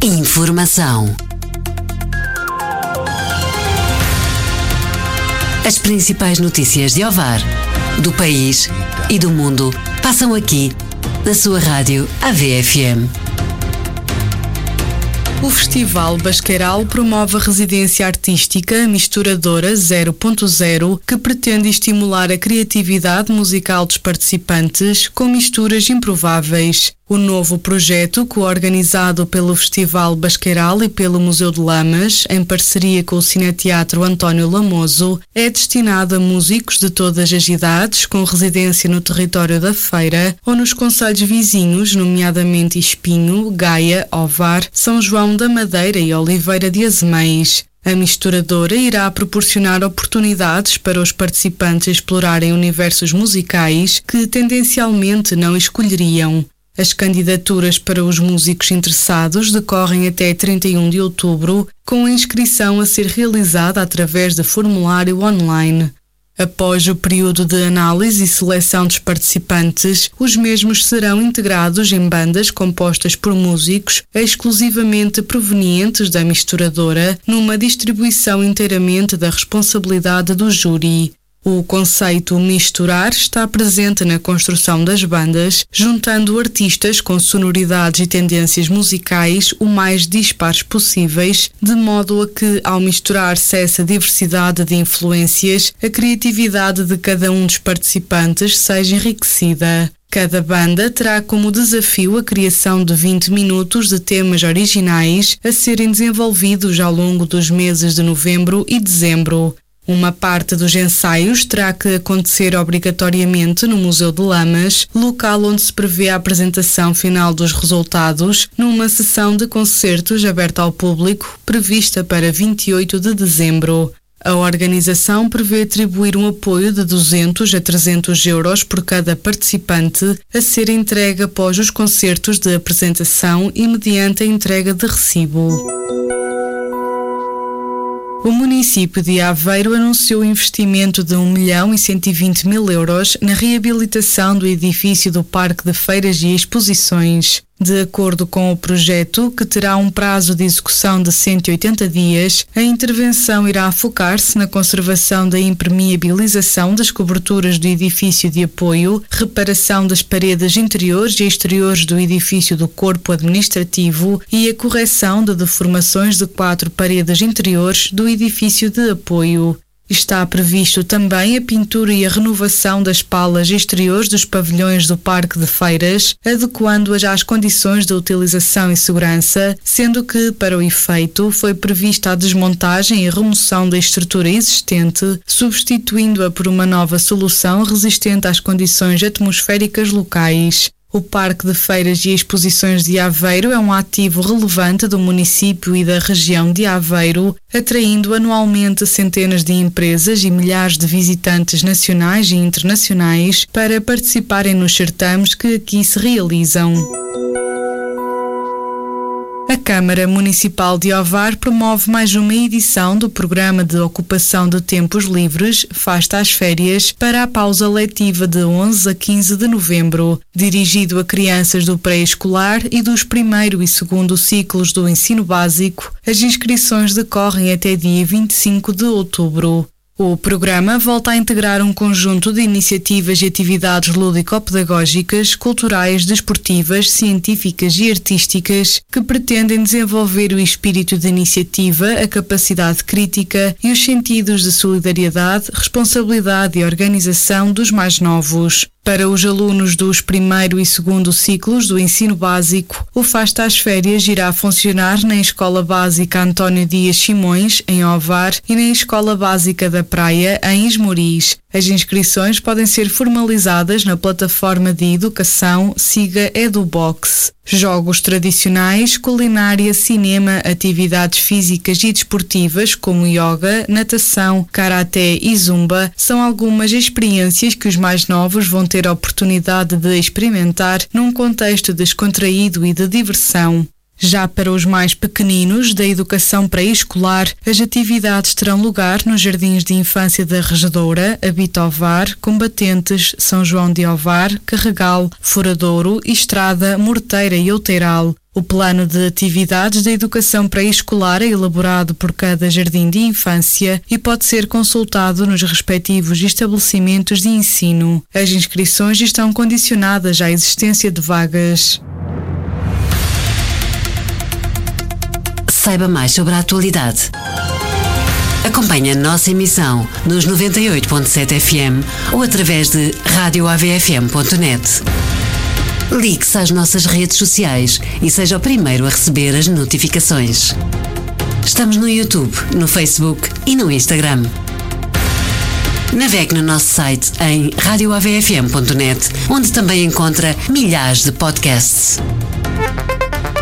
Informação. As principais notícias de Ovar, do país e do mundo passam aqui, na sua rádio AVFM. O Festival Basqueiral promove a residência artística Misturadora 0.0, que pretende estimular a criatividade musical dos participantes com misturas improváveis. O novo projeto, coorganizado pelo Festival Basqueiral e pelo Museu de Lamas, em parceria com o Cineteatro António Lamoso, é destinado a músicos de todas as idades, com residência no território da Feira ou nos concelhos vizinhos, nomeadamente Espinho, Gaia, Ovar, São João da Madeira e Oliveira de Azeméis. A misturadora irá proporcionar oportunidades para os participantes explorarem universos musicais que tendencialmente não escolheriam. As candidaturas para os músicos interessados decorrem até 31 de outubro, com a inscrição a ser realizada através de formulário online. Após o período de análise e seleção dos participantes, os mesmos serão integrados em bandas compostas por músicos exclusivamente provenientes da misturadora, numa distribuição inteiramente da responsabilidade do júri. O conceito misturar está presente na construção das bandas, juntando artistas com sonoridades e tendências musicais o mais dispares possíveis, de modo a que, ao misturar-se essa diversidade de influências, a criatividade de cada um dos participantes seja enriquecida. Cada banda terá como desafio a criação de 20 minutos de temas originais a serem desenvolvidos ao longo dos meses de novembro e dezembro. Uma parte dos ensaios terá que acontecer obrigatoriamente no Museu de Lamas, local onde se prevê a apresentação final dos resultados, numa sessão de concertos aberta ao público, prevista para 28 de dezembro. A organização prevê atribuir um apoio de 200 a 300 euros por cada participante, a ser entregue após os concertos de apresentação e mediante a entrega de recibo. O município de Aveiro anunciou investimento de 1.120.000 euros na reabilitação do edifício do Parque de Feiras e Exposições. De acordo com o projeto, que terá um prazo de execução de 180 dias, a intervenção irá focar-se na conservação da impermeabilização das coberturas do edifício de apoio, reparação das paredes interiores e exteriores do edifício do corpo administrativo e a correção de deformações de 4 paredes interiores do edifício de apoio. Está previsto também a pintura e a renovação das palas exteriores dos pavilhões do Parque de Feiras, adequando-as às condições de utilização e segurança, sendo que, para o efeito, foi prevista a desmontagem e remoção da estrutura existente, substituindo-a por uma nova solução resistente às condições atmosféricas locais. O Parque de Feiras e Exposições de Aveiro é um ativo relevante do município e da região de Aveiro, atraindo anualmente centenas de empresas e milhares de visitantes nacionais e internacionais para participarem nos certames que aqui se realizam. A Câmara Municipal de Ovar promove mais uma edição do Programa de Ocupação de Tempos Livres, Fasta às Férias, para a pausa letiva de 11 a 15 de novembro, dirigido a crianças do pré-escolar e dos primeiro e segundo ciclos do ensino básico. As inscrições decorrem até dia 25 de outubro. O programa volta a integrar um conjunto de iniciativas e atividades lúdico-pedagógicas, culturais, desportivas, científicas e artísticas que pretendem desenvolver o espírito de iniciativa, a capacidade crítica e os sentidos de solidariedade, responsabilidade e organização dos mais novos. Para os alunos dos primeiro e segundo ciclos do ensino básico, o Fasta às Férias irá funcionar na Escola Básica António Dias Simões, em Ovar, e na Escola Básica da Praia, em Esmoriz. As inscrições podem ser formalizadas na plataforma de educação Siga EduBox. Jogos tradicionais, culinária, cinema, atividades físicas e desportivas como yoga, natação, karaté e zumba são algumas experiências que os mais novos vão ter a oportunidade de experimentar num contexto descontraído e de diversão. Já para os mais pequeninos, da educação pré-escolar, as atividades terão lugar nos Jardins de Infância da Regedoura, Abitovar, Combatentes, São João de Ovar, Carregal, Foradouro, Estrada, Morteira e Outeiral. O plano de atividades da educação pré-escolar é elaborado por cada jardim de infância e pode ser consultado nos respectivos estabelecimentos de ensino. As inscrições estão condicionadas à existência de vagas. Saiba mais sobre a atualidade. Acompanhe a nossa emissão nos 98.7 FM ou através de radioavfm.net. Ligue-se às nossas redes sociais e seja o primeiro a receber as notificações. Estamos no YouTube, no Facebook e no Instagram. Navegue no nosso site em radioavfm.net, onde também encontra milhares de podcasts.